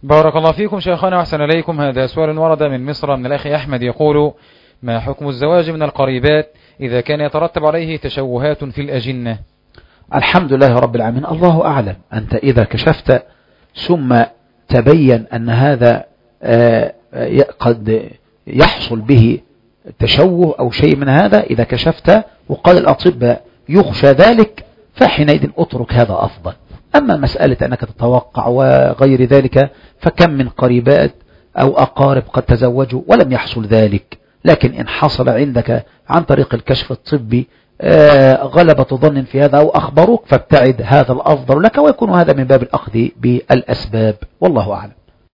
بارك الله فيكم شيخنا وأحسن إليكم. هذا سؤال ورد من مصر من الأخ أحمد يقول: ما حكم الزواج من القريبات إذا كان يترتب عليه تشوهات في الأجنة؟ الحمد لله رب العالمين، الله أعلم. أنت إذا كشفت ثم تبين أن هذا قد يحصل به تشوه أو شيء من هذا، إذا كشفت وقال الأطباء يخشى ذلك، فحينئذ اترك، هذا أفضل. أما مسألة أنك تتوقع وغير ذلك، فكم من قريبات أو أقارب قد تزوجوا ولم يحصل ذلك، لكن إن حصل عندك عن طريق الكشف الطبي غلبة ظن في هذا أو أخبروك، فابتعد، هذا الأفضل لك، ويكون هذا من باب الأخذ بالأسباب، والله أعلم.